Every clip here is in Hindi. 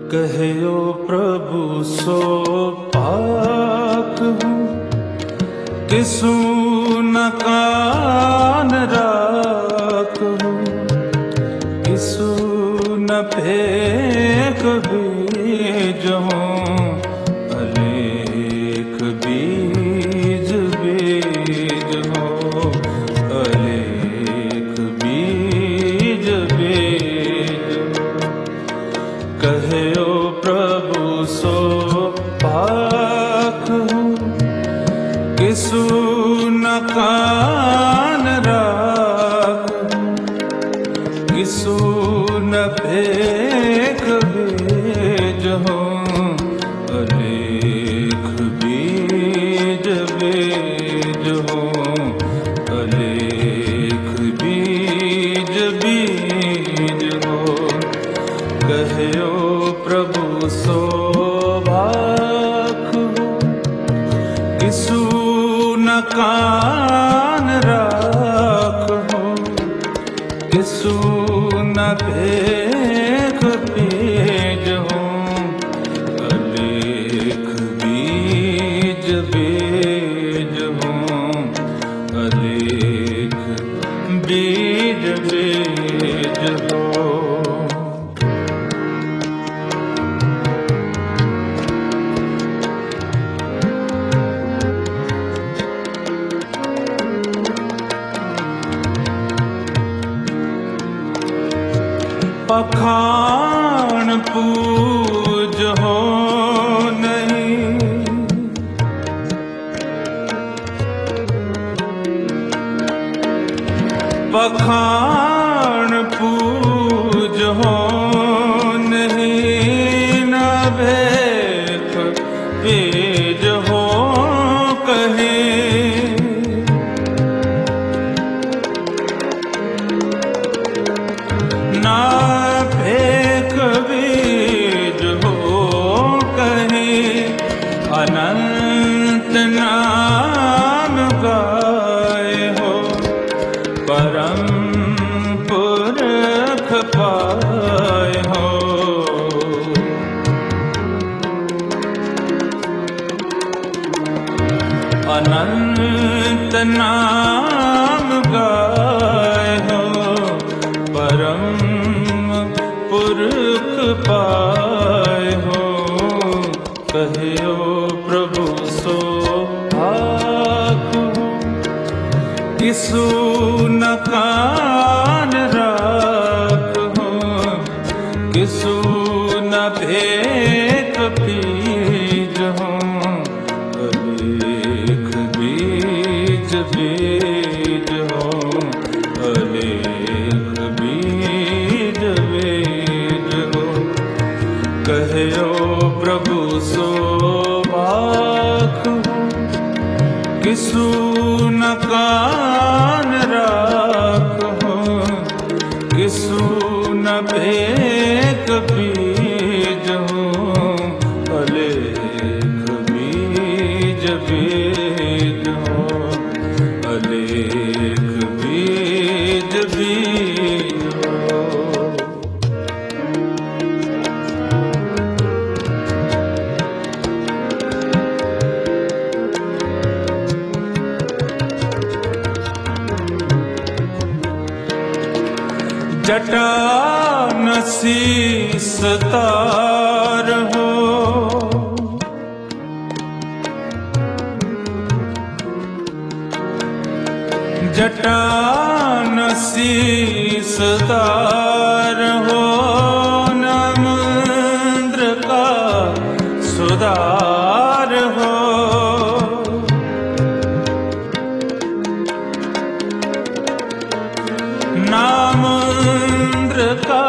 कहो प्रभु सो पाक हूँ, किसु न कान राखूं, किसु न फेंक बीज हूँ, अलेख बीज बीज हूँ, अलेख बीज बीज। कहो प्रभु सो पाक हूँ, किसु न कान राखूं, किसु न फेंक बीज हूँ, अलेख बीज बीज हूँ, अलेख बीज बीज हूँ। कहो प्रभु सो पाक हूँ, किसु न कान राखूं, किसु न फेंक बीज हूँ, अलेख बीज बीज हूँ, अलेख बीज बीज हूँ। पखान पूज हो नहीं, पखान पूज हो नहीं, न भेख बीज हो कहीं, ना फेंक बीज हो कहीं, अनंत नाम गाए हो, परम पुरख पाए हो। अनंत नाम गाए हो, परम पुरख पाए हो। कहो प्रभु सो पाक हूँ, किसु न कान राखूं, किसु न फेंक बीज हूँ, अलेख बीज बीज हूँ, अलेख बीज बीज हूँ। कहो प्रभु सो पाक हूँ, किसु न कान राखूं, किसु न फेंक बीज हूँ, अलेख बीज बीज हूँ, अलेख बीज बीज हूँ। जटा न शीस तार हो, जटा न शीस तार हो, न मुंद्र का सुधार हो, नाम का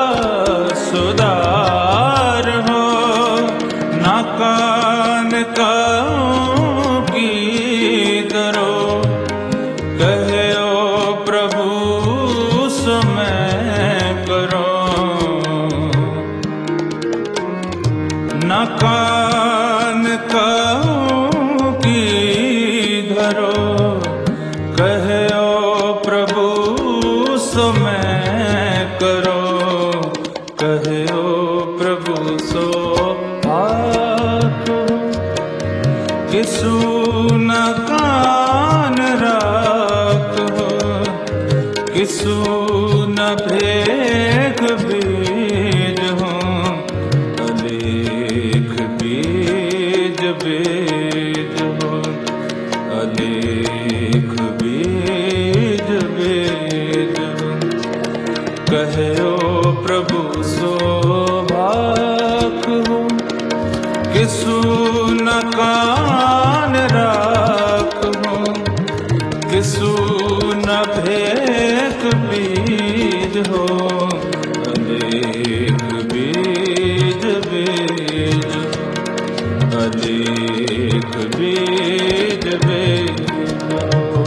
सुधार हो, ना कान का की दरो। कहो प्रभु समय करो, ना कान का की धरो। कहो प्रभु समय करो, कहो प्रभु सो किसु न कान राखो, किसु न भेक बीज हो, अनेक बीज बीज, अनेक बीज बीज हो।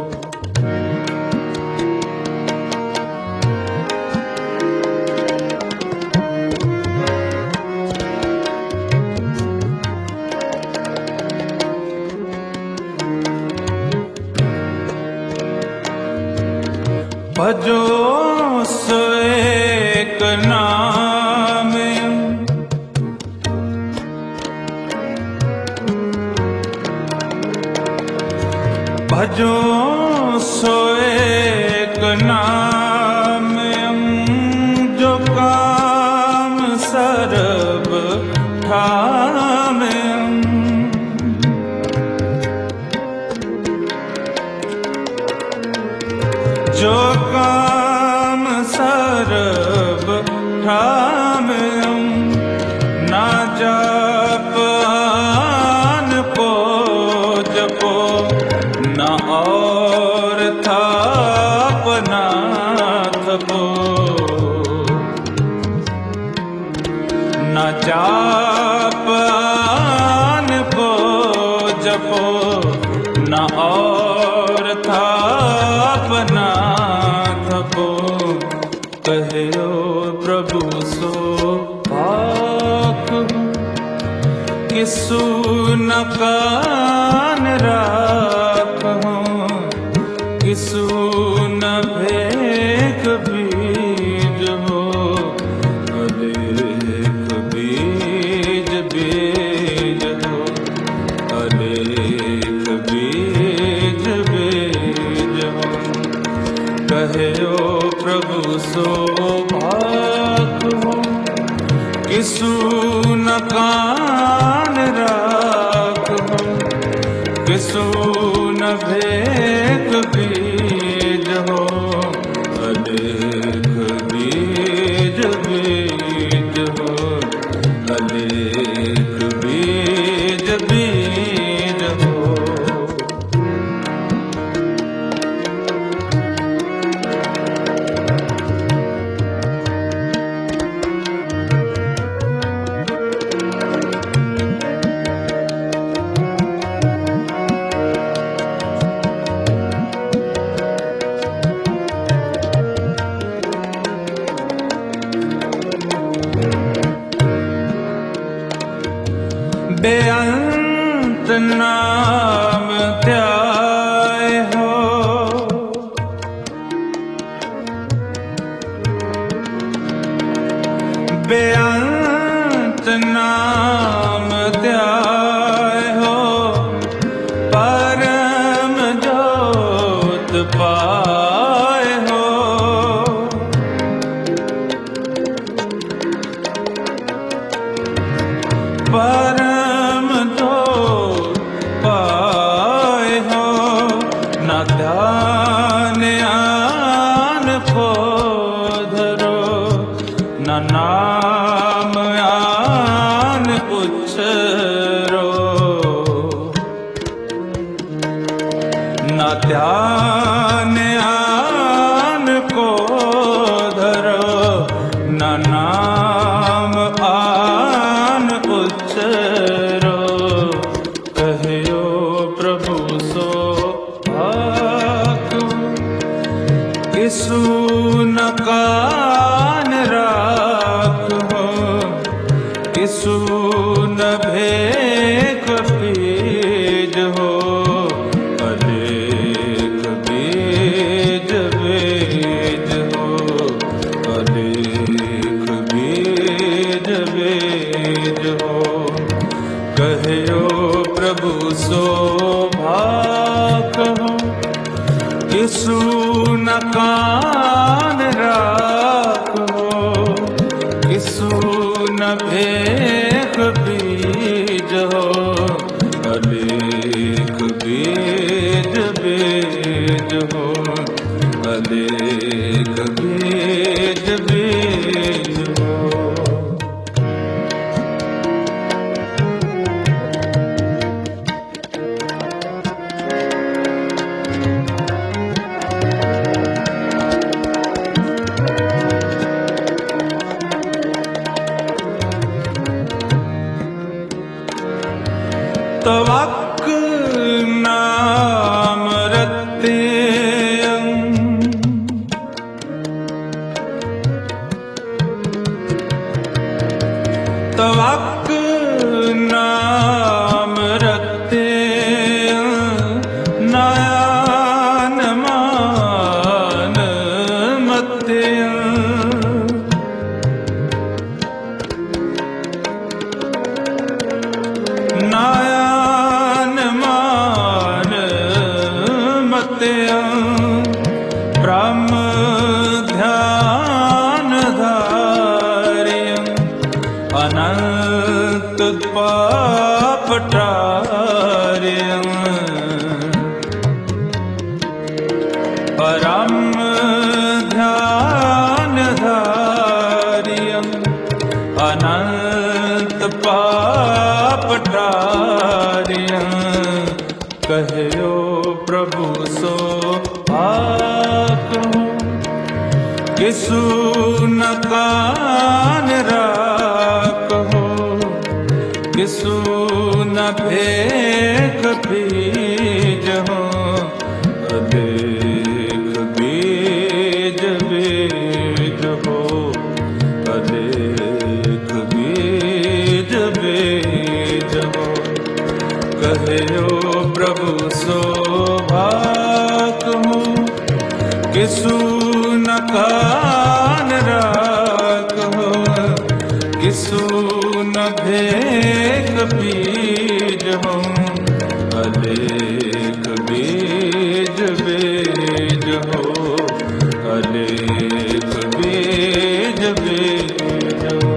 भजो सो एक नाम, भजो सो एक नाम, जो काम सर्ब ठामे। जो काम सर्ब ठामे, ना जाप आन को जपो, ना और थाप ना थपो। ना जाप आन को जपो, ना और थाप ना थपो। कहो प्रभु सो भाखु, किसु न कान राखो, किसु न भेक बीज हो, अनेक बीज बीज हो, अनेक बीज बीज हो। कहो प्रभु सो भाखु, किसु न कान राखो, किसु न भेक बीज हो, अनेक बीज बीज हो, अनेक बीज बीज हो। बेअंत नाम त्याय हो, बेअंत नाम त्याय हो, परम जोत पाए हो। परम जोत पाए हो, न ध्यान आन को धरो, न नाम आन उच्चरो। न ध्यान आन को धरो, न नाम आन उच्चरो। कहो प्रभु सो भाखु, किसु न कान राखो, किसु न भेक बीज हो, अनेक बीज बीज हो, अनेक बीज बीज हो। कहो प्रभु सो भाखु, किसु न कान राखो, किसु न भेक बीज हो, अनेक बीज बीज हो, अनेक बीज बीज हो। तवक नाम रत्यं तवक नाम रत्यं नयन मान मत्यं नयन मान मत्यं ब्रह्म ध्यान धार्यं अनंत पापटार्यं परम ध्यान धार्यं अनंत पापटार्यं कहयो प्रभु सो आकहूँ किसु न कान राखो किसु न भेख बीजहो अदेख बीज बीज हो अदेख बीज बीज हो कहयो प्रभु सो भाकहूँ किसु न कान राखो किसु न भेख बीज हो अलेख बीज बीज हो अलेख बीज बीज हो।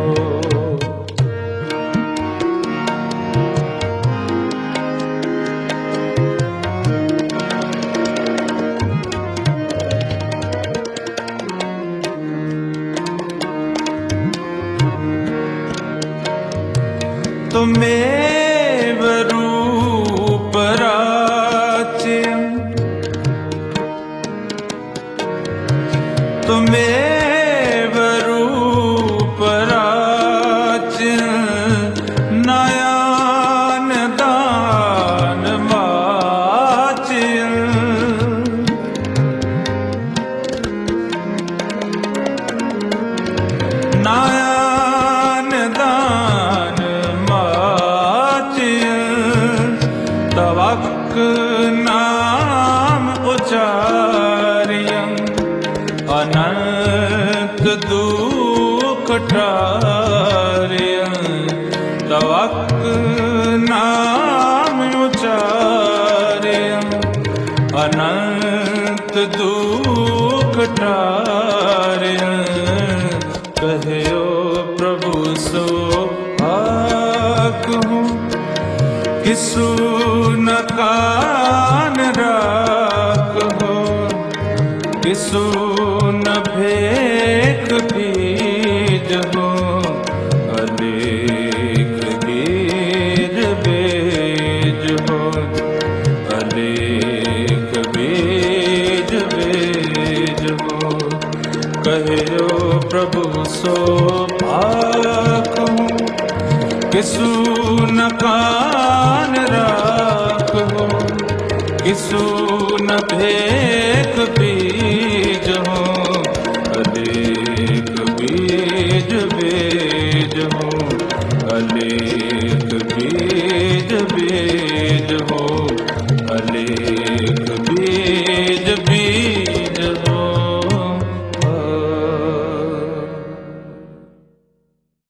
त्वमेव रूपराच्यं त्वमेव रूपराच्यं नयन दान वाच्यं नयन दान तवक नाम उचार्यं अनंत दुख टार्यं तवक नाम उचार्यं अनंत दुख टार्यं कहयो प्रभु सो आकहूँ किसु न कान राखो किसु न भेख बीज हो अलेख बीज बीज हो अलेख बीज बीज हो कहयो प्रभु सो आकहूँ किसु न कान राखो किसु न भेख